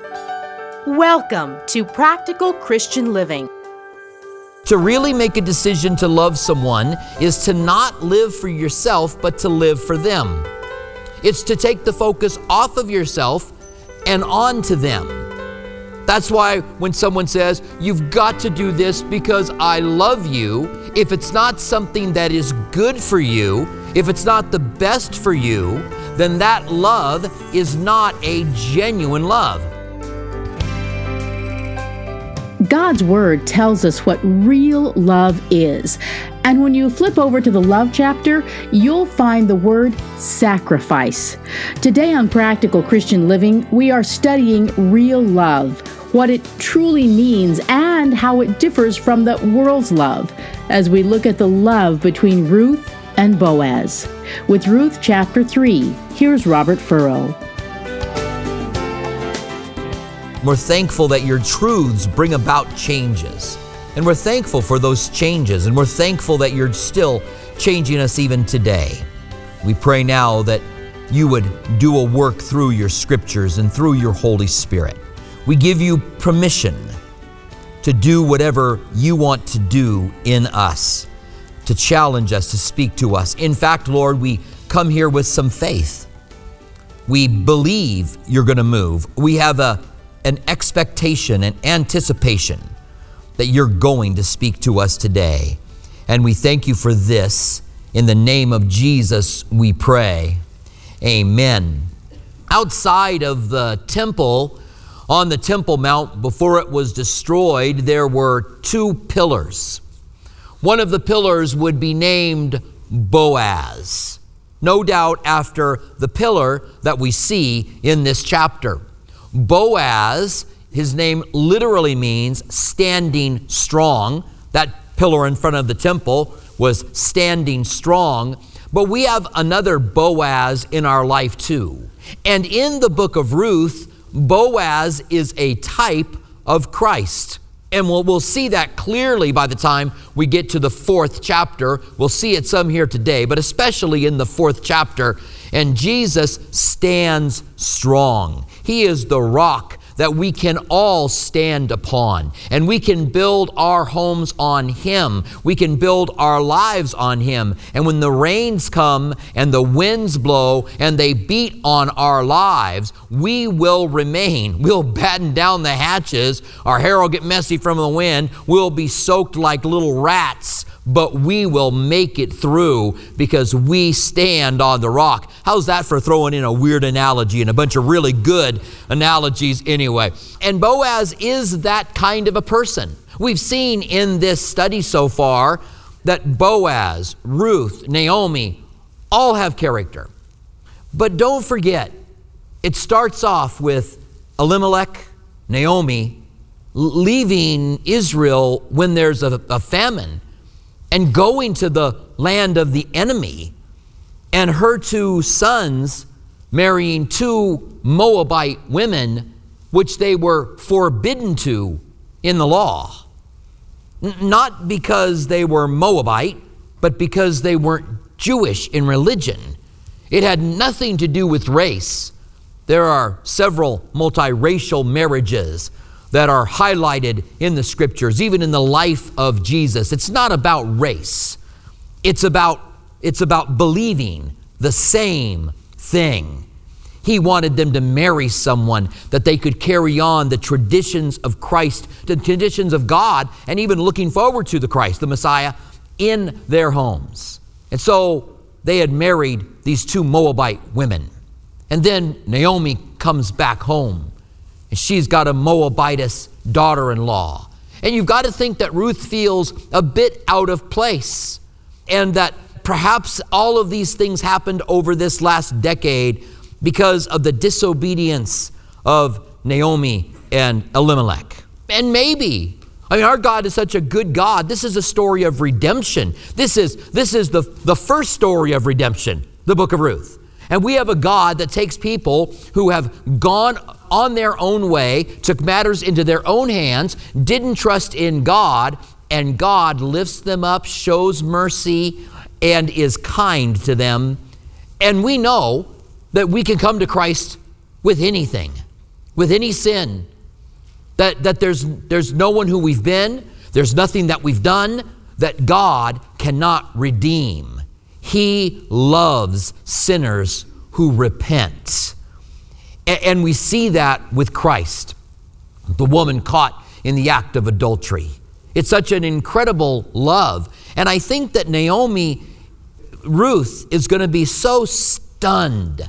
Welcome to Practical Christian Living. To really make a decision to love someone is to not live for yourself, but to live for them. It's to take the focus off of yourself and onto them. That's why when someone says, you've got to do this because I love you, if it's not something that is good for you, if it's not the best for you, then that love is not a genuine love. God's Word tells us what real love is. And when you flip over to the love chapter, you'll find the word sacrifice. Today on Practical Christian Living, we are studying real love, what it truly means, and how it differs from the world's love, as we look at the love between Ruth and Boaz. With Ruth chapter 3, here's Robert Furrow. We're thankful that your truths bring about changes. And we're thankful for those changes. And we're thankful that you're still changing us even today. We pray now that you would do a work through your scriptures and through your Holy Spirit. We give you permission to do whatever you want to do in us, to challenge us, to speak to us. In fact, Lord, we come here with some faith. We believe you're going to move. We have an expectation, an anticipation that you're going to speak to us today. And we thank you for this. In the name of Jesus, we pray. Amen. Outside of the temple, on the Temple Mount, before it was destroyed, there were two pillars. One of the pillars would be named Boaz, no doubt after the pillar that we see in this chapter. Boaz, his name literally means standing strong. That pillar in front of the temple was standing strong. But we have another Boaz in our life too. And in the book of Ruth, Boaz is a type of Christ. And we'll see that clearly by the time we get to the 4th chapter. We'll see it some here today, but especially in the 4th chapter. And Jesus stands strong. He is the rock that we can all stand upon. And we can build our homes on Him. We can build our lives on Him. And when the rains come and the winds blow and they beat on our lives, we will remain. We'll batten down the hatches. Our hair will get messy from the wind. We'll be soaked like little rats. But we will make it through because we stand on the rock. How's that for throwing in a weird analogy and a bunch of really good analogies anyway? And Boaz is that kind of a person. We've seen in this study so far that Boaz, Ruth, Naomi, all have character. But don't forget, it starts off with Elimelech, Naomi, leaving Israel when there's a famine, and going to the land of the enemy, and her two sons marrying two Moabite women, which they were forbidden to in the law. Not because they were Moabite, but because they weren't Jewish in religion. It had nothing to do with race. There are several multiracial marriages that are highlighted in the scriptures, even in the life of Jesus. It's not about race. It's about believing the same thing. He wanted them to marry someone that they could carry on the traditions of Christ, the traditions of God, and even looking forward to the Christ, the Messiah, in their homes. And so they had married these two Moabite women. And then Naomi comes back home. And she's got a Moabitess daughter-in-law. And you've got to think that Ruth feels a bit out of place. And that perhaps all of these things happened over this last decade because of the disobedience of Naomi and Elimelech. And maybe, our God is such a good God. This is a story of redemption. This is the first story of redemption, the book of Ruth. And we have a God that takes people who have gone on their own way, took matters into their own hands, didn't trust in God, and God lifts them up, shows mercy, and is kind to them. And we know that we can come to Christ with anything. with any sin, that there's no one who we've been, there's nothing that we've done that God cannot redeem. He loves sinners who repent. And we see that with Christ, the woman caught in the act of adultery. It's such an incredible love. And I think that Ruth is going to be so stunned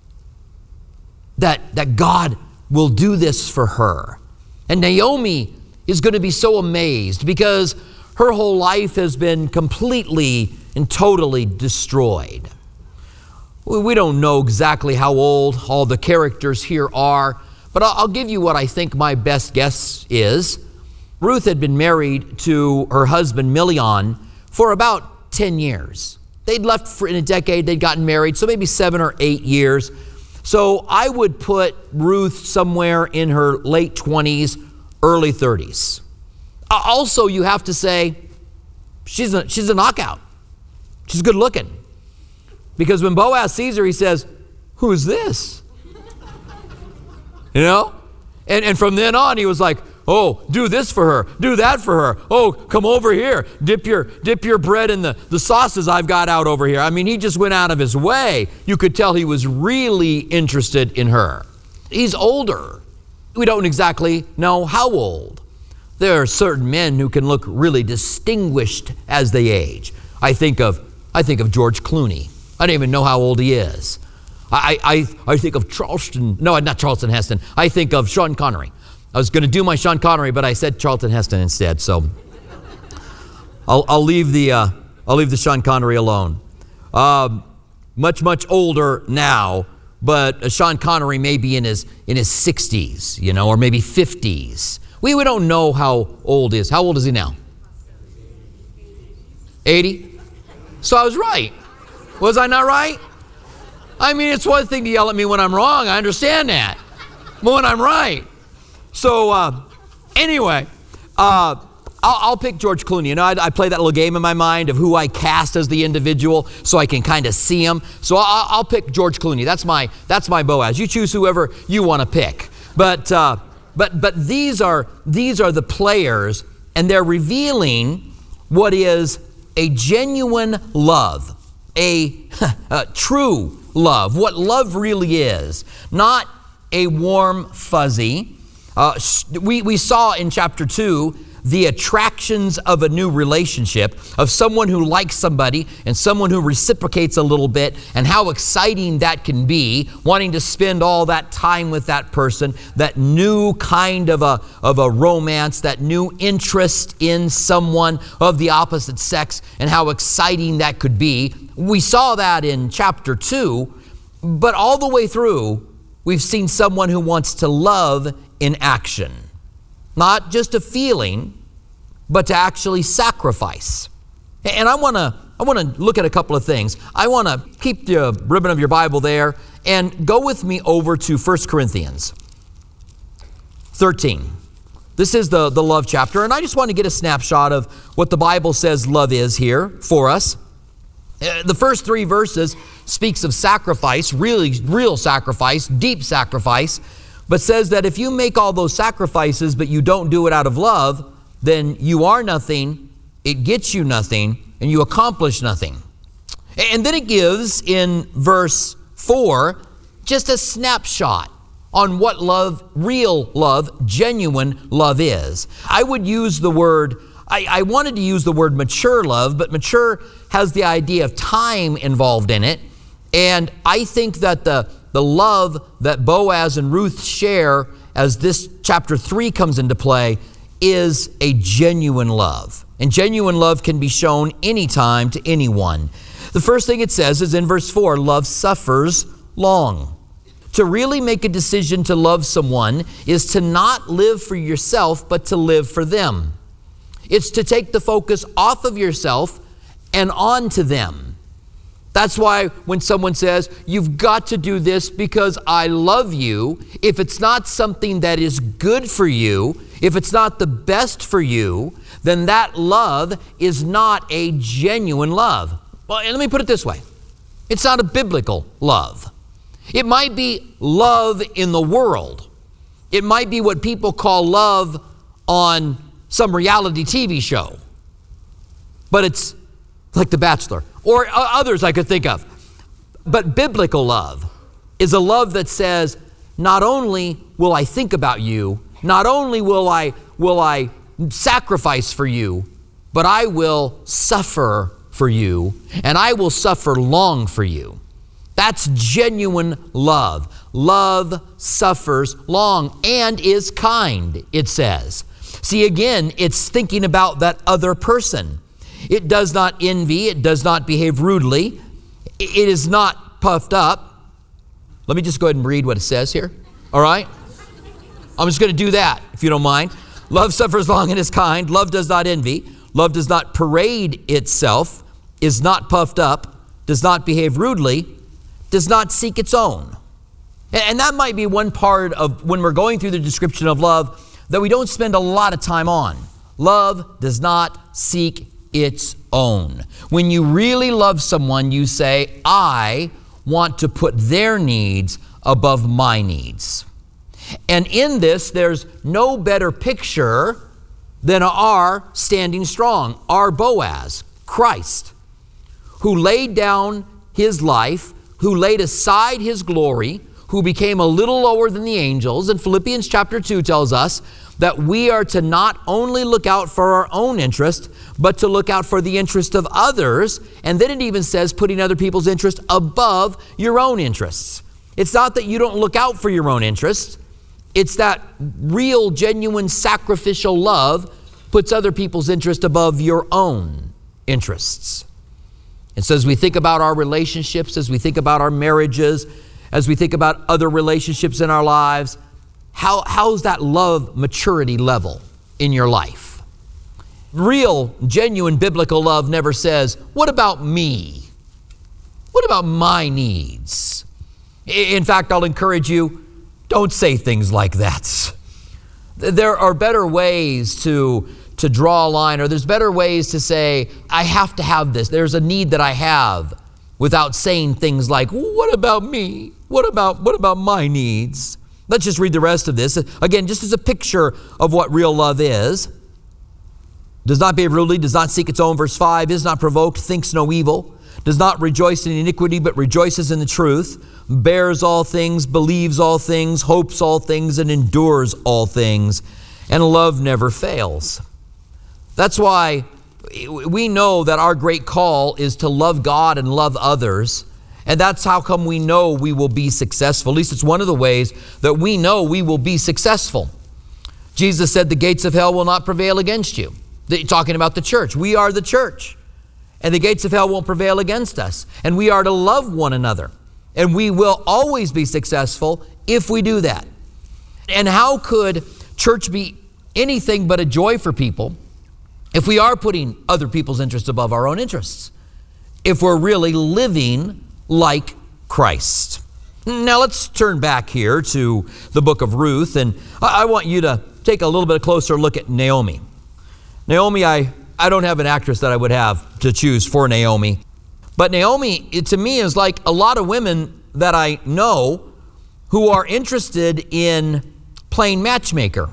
that God will do this for her. And Naomi is going to be so amazed because her whole life has been completely and totally destroyed. We don't know exactly how old all the characters here are, but I'll give you what I think my best guess is. Ruth had been married to her husband Milion for about 10 years. They'd left in a decade, they'd gotten married, so maybe 7 or 8 years. So I would put Ruth somewhere in her late 20s, early 30s. Also, you have to say, she's a knockout. She's good looking. Because when Boaz sees her, he says, "Who's this?" You know? And from then on, he was like, "Oh, do this for her, do that for her. Oh, come over here, dip your bread in the sauces I've got out over here." I mean, he just went out of his way. You could tell he was really interested in her. He's older. We don't exactly know how old. There are certain men who can look really distinguished as they age. I think of George Clooney. I don't even know how old he is. I think of not Charlton Heston. I think of Sean Connery. I was going to do my Sean Connery, but I said Charlton Heston instead. So I'll leave the Sean Connery alone. Much older now, but Sean Connery may be in his 60s, you know, or maybe 50s. We don't know how old he is. How old is he now? 80? So I was right. Was I not right? I mean, it's one thing to yell at me when I'm wrong. I understand that. But when I'm right. So anyway, I'll pick George Clooney. You know, I play that little game in my mind of who I cast as the individual so I can kind of see him. So I'll pick George Clooney. That's my Boaz. You choose whoever you want to pick. But these are the players, and they're revealing what is a genuine love, a true love, what love really is, not a warm fuzzy. We saw in chapter 2 the attractions of a new relationship, of someone who likes somebody and someone who reciprocates a little bit, and how exciting that can be, wanting to spend all that time with that person, that new kind of a romance, that new interest in someone of the opposite sex, and how exciting that could be. We saw that in chapter 2, but all the way through, we've seen someone who wants to love in action. Not just a feeling, but to actually sacrifice. And I want to look at a couple of things. I want to keep the ribbon of your Bible there and go with me over to 1 Corinthians 13. This is the love chapter, and I just want to get a snapshot of what the Bible says love is here for us. The first 3 verses speaks of sacrifice, really real sacrifice, deep sacrifice, but says that if you make all those sacrifices but you don't do it out of love, then you are nothing, it gets you nothing, and you accomplish nothing. And then it gives in verse 4 just a snapshot on what love, real love, genuine love is. I would use the word, I wanted to use the word mature love, but mature has the idea of time involved in it. And I think that the love that Boaz and Ruth share as this chapter 3 comes into play is a genuine love. And genuine love can be shown anytime to anyone. The first thing it says is in verse 4, love suffers long. To really make a decision to love someone is to not live for yourself, but to live for them. It's to take the focus off of yourself and onto them. That's why when someone says, you've got to do this because I love you, if it's not something that is good for you, if it's not the best for you, then that love is not a genuine love. Well, let me put it this way. It's not a biblical love. It might be love in the world, It might be what people call love on some reality TV show. But it's like The Bachelor or others I could think of. But biblical love is a love that says, not only will I think about you, not only will I sacrifice for you, but I will suffer for you, and I will suffer long for you. That's genuine love. Love suffers long and is kind, it says. See, again, it's thinking about that other person. It does not envy. It does not behave rudely. It is not puffed up. Let me just go ahead and read what it says here. All right? I'm just going to do that, if you don't mind. Love suffers long and is kind. Love does not envy. Love does not parade itself, is not puffed up, does not behave rudely, does not seek its own. And that might be one part of when we're going through the description of love that we don't spend a lot of time on. Love does not seek its own. When you really love someone, you say, I want to put their needs above my needs. And in this, there's no better picture than our standing strong, our Boaz, Christ, who laid down his life, who laid aside his glory, who became a little lower than the angels. And Philippians chapter 2 tells us that we are to not only look out for our own interest, but to look out for the interest of others. And then it even says putting other people's interest above your own interests. It's not that you don't look out for your own interests. It's that real, genuine, sacrificial love puts other people's interest above your own interests. And so as we think about our relationships, as we think about our marriages, as we think about other relationships in our lives, how's that love maturity level in your life? Real, genuine biblical love never says, what about me? What about my needs? In fact, I'll encourage you, don't say things like that. There are better ways to draw a line, or there's better ways to say, I have to have this. There's a need that I have, without saying things like, what about me? What about my needs? Let's just read the rest of this. Again, just as a picture of what real love is. Does not behave rudely, does not seek its own, verse 5, is not provoked, thinks no evil, does not rejoice in iniquity, but rejoices in the truth, bears all things, believes all things, hopes all things, and endures all things. And love never fails. That's why we know that our great call is to love God and love others. And that's how come we know we will be successful. At least it's one of the ways that we know we will be successful. Jesus said the gates of hell will not prevail against you. Talking about the church. We are the church. And the gates of hell won't prevail against us. And we are to love one another. And we will always be successful if we do that. And how could church be anything but a joy for people if we are putting other people's interests above our own interests? If we're really living like Christ. Now let's turn back here to the book of Ruth, and I want you to take a little bit closer look at Naomi. Naomi, I don't have an actress that I would have to choose for Naomi. But Naomi, to me, is like a lot of women that I know who are interested in playing matchmaker.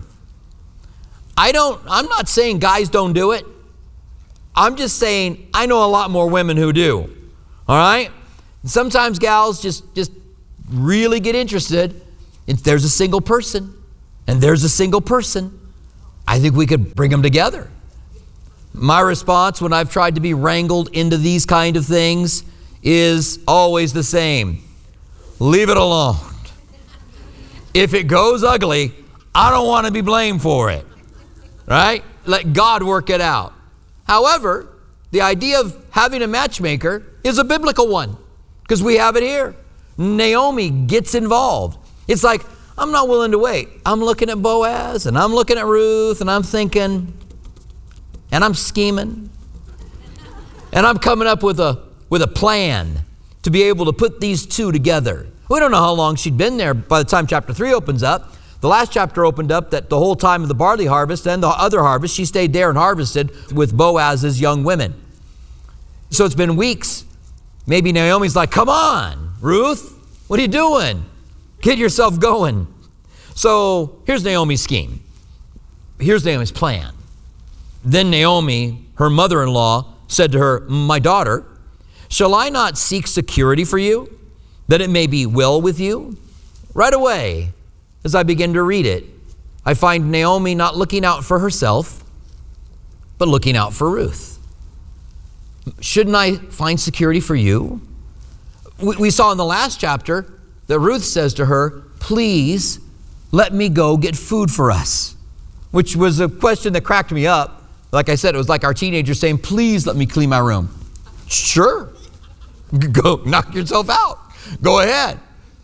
I'm not saying guys don't do it. I'm just saying I know a lot more women who do. All right? Sometimes gals just really get interested. If there's a single person and there's a single person, I think we could bring them together. My response when I've tried to be wrangled into these kind of things is always the same. Leave it alone. If it goes ugly, I don't want to be blamed for it. Right? Let God work it out. However, the idea of having a matchmaker is a biblical one because we have it here. Naomi gets involved. It's like, I'm not willing to wait. I'm looking at Boaz and I'm looking at Ruth and I'm thinking, and I'm scheming, and I'm coming up with a plan to be able to put these two together. We don't know how long she'd been there by the time chapter 3 opens up. The last chapter opened up that the whole time of the barley harvest and the other harvest, she stayed there and harvested with Boaz's young women. So it's been weeks. Maybe Naomi's like, come on, Ruth, what are you doing? Get yourself going. So here's Naomi's scheme. Here's Naomi's plan. Then Naomi, her mother-in-law, said to her, "My daughter, shall I not seek security for you, that it may be well with you?" Right away, as I begin to read it, I find Naomi not looking out for herself, but looking out for Ruth. Shouldn't I find security for you? We saw in the last chapter that Ruth says to her, "Please let me go get food for us," which was a question that cracked me up. Like I said, it was like our teenagers saying, "Please let me clean my room." Sure. Go knock yourself out. Go ahead.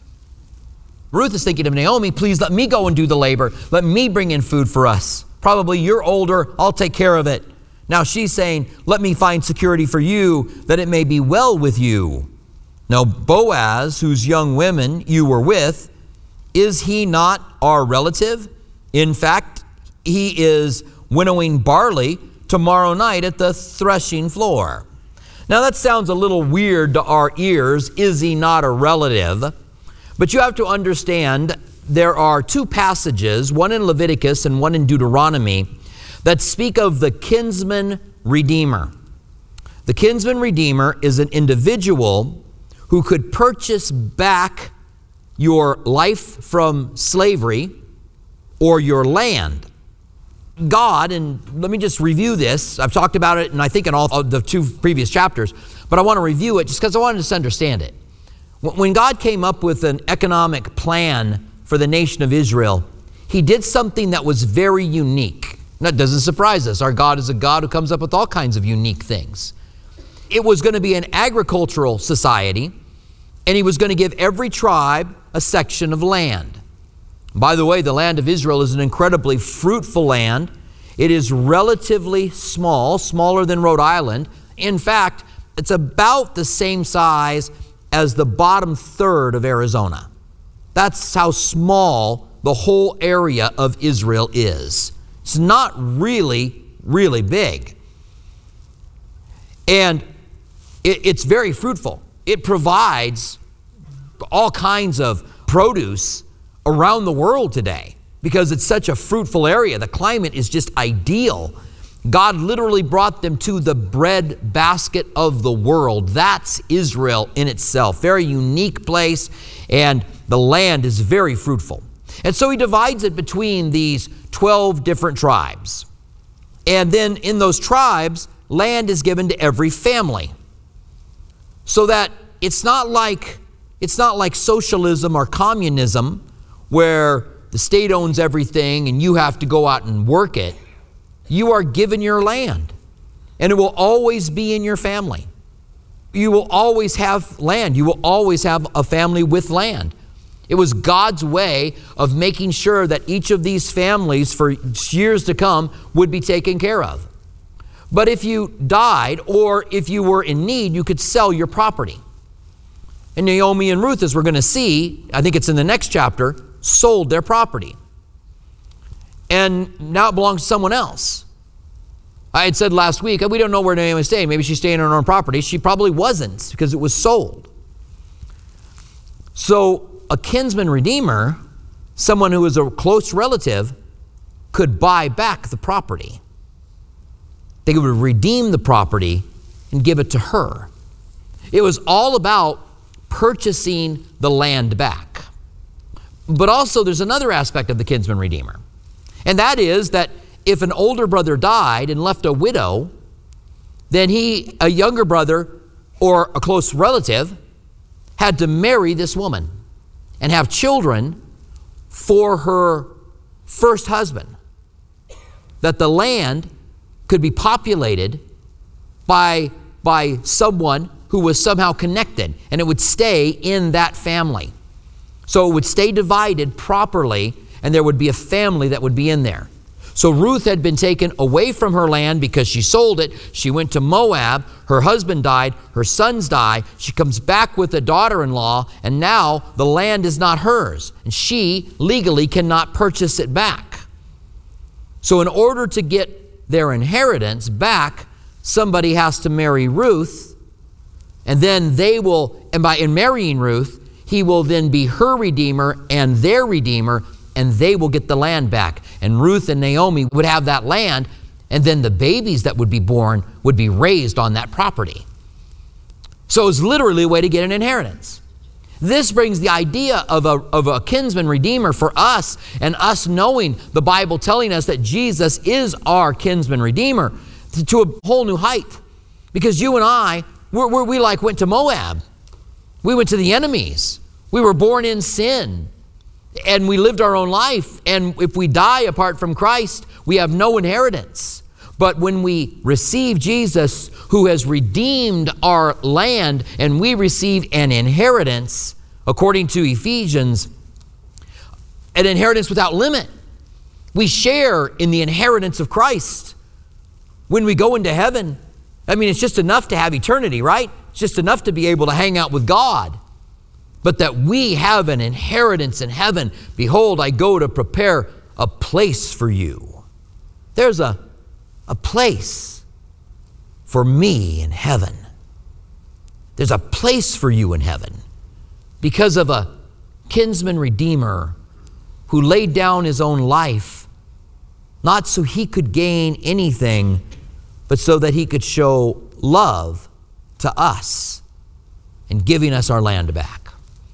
Ruth is thinking of Naomi, "Please let me go and do the labor. Let me bring in food for us. Probably you're older, I'll take care of it." Now she's saying, "Let me find security for you, that it may be well with you." Now Boaz, whose young women you were with, is he not our relative? In fact, he is winnowing barley tomorrow night at the threshing floor. Now that sounds a little weird to our ears. Is he not a relative? But you have to understand there are two passages, one in Leviticus and one in Deuteronomy, that speak of the kinsman redeemer. The kinsman redeemer is an individual who could purchase back your life from slavery or your land. God, and let me just review this. I've talked about it, and I think in all of the two previous chapters, but I want to review it just because I wanted us to understand it. When God came up with an economic plan for the nation of Israel, he did something that was very unique. That doesn't surprise us. Our God is a God who comes up with all kinds of unique things. It was going to be an agricultural society, and he was going to give every tribe a section of land. By the way, the land of Israel is an incredibly fruitful land. It is relatively small, smaller than Rhode Island. In fact, it's about the same size as the bottom third of Arizona. That's how small the whole area of Israel is. It's not really, really big. And it's very fruitful. It provides all kinds of produce around the world today because it's such a fruitful area. The climate is just ideal. God literally brought them to the bread basket of the world. That's Israel in itself. Very unique place, and the land is very fruitful. And so he divides it between these 12 different tribes. And then in those tribes, land is given to every family. So that it's not like socialism or communism where the state owns everything and you have to go out and work it. You are given your land, and it will always be in your family. You will always have land. You will always have a family with land. It was God's way of making sure that each of these families for years to come would be taken care of. But if you died or if you were in need, you could sell your property. And Naomi and Ruth, as we're going to see, I think it's in the next chapter, sold their property. And now it belongs to someone else. I had said last week, we don't know where Naomi is staying. Maybe she's staying on her own property. She probably wasn't because it was sold. So a kinsman redeemer, someone who is a close relative, could buy back the property. They would redeem the property and give it to her. It was all about purchasing the land back. But also there's another aspect of the kinsman redeemer. And that is that if an older brother died and left a widow, then a younger brother or a close relative had to marry this woman and have children for her first husband. That the land could be populated by someone who was somehow connected, and it would stay in that family. So it would stay divided properly, and there would be a family that would be in there. So Ruth had been taken away from her land because she sold it. She went to Moab. Her husband died. Her sons died. She comes back with a daughter-in-law, and now the land is not hers, and she legally cannot purchase it back. So in order to get their inheritance back, somebody has to marry Ruth, and then in marrying Ruth, he will then be her redeemer and their redeemer, and they will get the land back. And Ruth and Naomi would have that land, and then the babies that would be born would be raised on that property. So it was literally a way to get an inheritance. This brings the idea of a kinsman redeemer for us, and us knowing the Bible telling us that Jesus is our kinsman redeemer to a whole new height. Because you and I, we like went to Moab. We went to the enemies. We were born in sin, and we lived our own life. And if we die apart from Christ, we have no inheritance. But when we receive Jesus, who has redeemed our land, and we receive an inheritance, according to Ephesians, an inheritance without limit. We share in the inheritance of Christ. When we go into heaven, I mean, it's just enough to have eternity, right? It's just enough to be able to hang out with God. But that we have an inheritance in heaven. Behold, I go to prepare a place for you. There's a place for me in heaven. There's a place for you in heaven because of a kinsman redeemer who laid down his own life, not so he could gain anything, but so that he could show love to us in giving us our land back.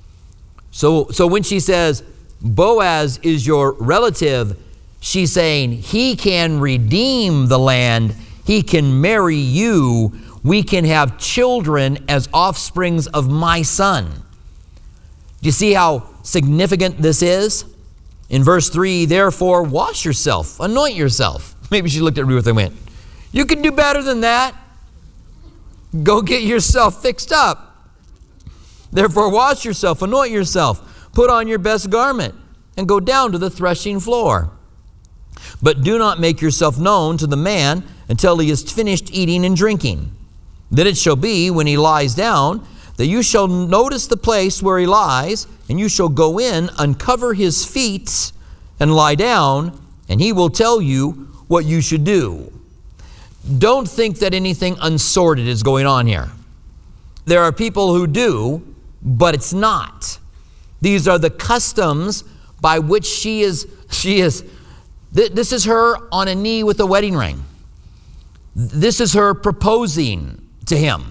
So when she says, Boaz is your relative, she's saying he can redeem the land, he can marry you, we can have children as offsprings of my son. Do you see how significant this is? In verse 3, therefore wash yourself, anoint yourself. Maybe she looked at Ruth and went, you can do better than that. Go get yourself fixed up. Therefore wash yourself, anoint yourself, put on your best garment, and go down to the threshing floor. But do not make yourself known to the man until he is finished eating and drinking. Then it shall be, when he lies down, that you shall notice the place where he lies, and you shall go in, uncover his feet, and lie down, and he will tell you what you should do. Don't think that anything unsorted is going on here. There are people who do, but it's not. These are the customs by which she is. This is her on a knee with a wedding ring. This is her proposing to him.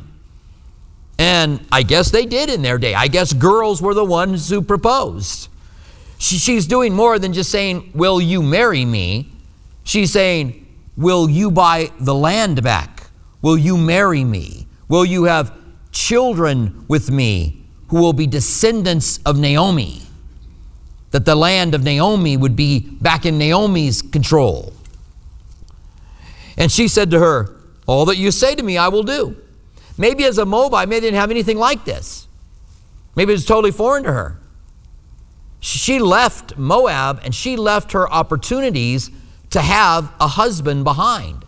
And I guess they did in their day. I guess girls were the ones who proposed. She's doing more than just saying, will you marry me? She's saying, will you buy the land back? Will you marry me? Will you have children with me who will be descendants of Naomi? That the land of Naomi would be back in Naomi's control. And she said to her, all that you say to me, I will do. Maybe as a Moabite, maybe they didn't have anything like this. Maybe it was totally foreign to her. She left Moab and she left her opportunities to have a husband behind.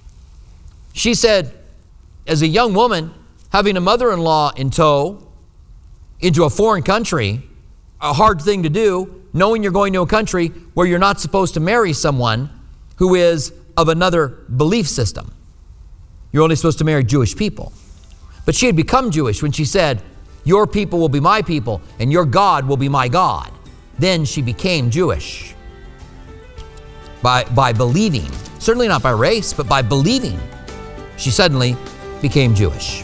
She said, as a young woman, having a mother-in-law in tow into a foreign country, a hard thing to do, knowing you're going to a country where you're not supposed to marry someone who is of another belief system. You're only supposed to marry Jewish people. But she had become Jewish when she said, your people will be my people and your God will be my God. Then she became Jewish by believing, certainly not by race, but by believing. She suddenly became Jewish.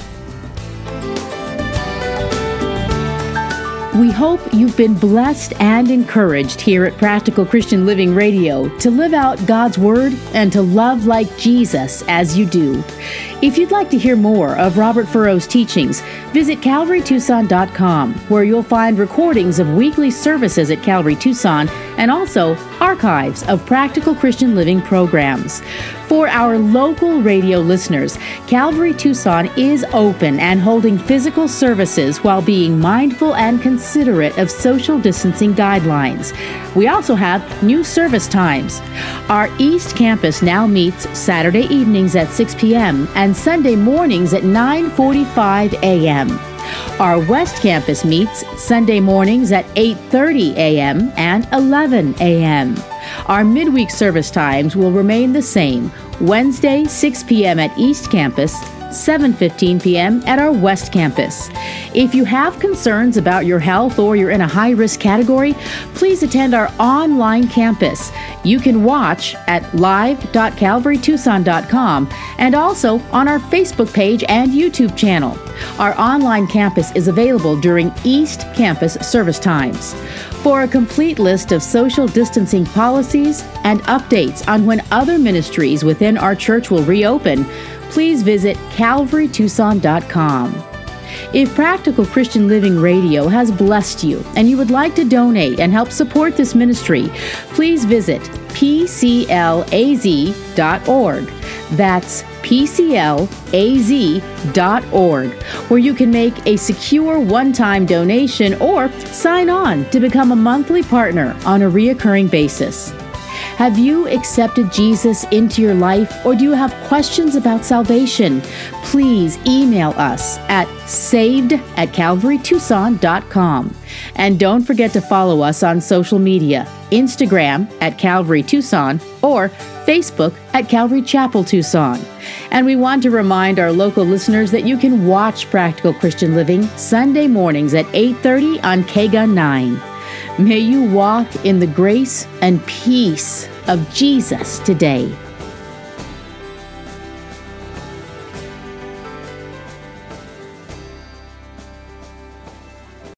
We hope you've been blessed and encouraged here at Practical Christian Living Radio to live out God's Word and to love like Jesus as you do. If you'd like to hear more of Robert Furrow's teachings, visit CalvaryTucson.com, where you'll find recordings of weekly services at Calvary Tucson and also archives of Practical Christian Living programs. For our local radio listeners, Calvary Tucson is open and holding physical services while being mindful and considerate of social distancing guidelines. We also have new service times. Our East Campus now meets Saturday evenings at 6 p.m. and Sunday mornings at 9:45 a.m. Our West Campus meets Sunday mornings at 8:30 a.m. and 11 a.m. Our midweek service times will remain the same. Wednesday, 6 p.m. at East Campus, 7:15 p.m. at our West Campus. If you have concerns about your health or you're in a high-risk category, please attend our online campus. You can watch at live.calvarytucson.com and also on our Facebook page and YouTube channel. Our online campus is available during East Campus service times. For a complete list of social distancing policies and updates on when other ministries within our church will reopen, please visit calvarytucson.com. If Practical Christian Living Radio has blessed you and you would like to donate and help support this ministry, please visit pclaz.org. That's pclaz.org, where you can make a secure one-time donation or sign on to become a monthly partner on a reoccurring basis. Have you accepted Jesus into your life, or do you have questions about salvation? Please email us at saved@calvarytucson.com. And don't forget to follow us on social media, Instagram at Calvary Tucson or Facebook at Calvary Chapel Tucson. And we want to remind our local listeners that you can watch Practical Christian Living Sunday mornings at 8:30 on KGUN 9. May you walk in the grace and peace of Jesus today.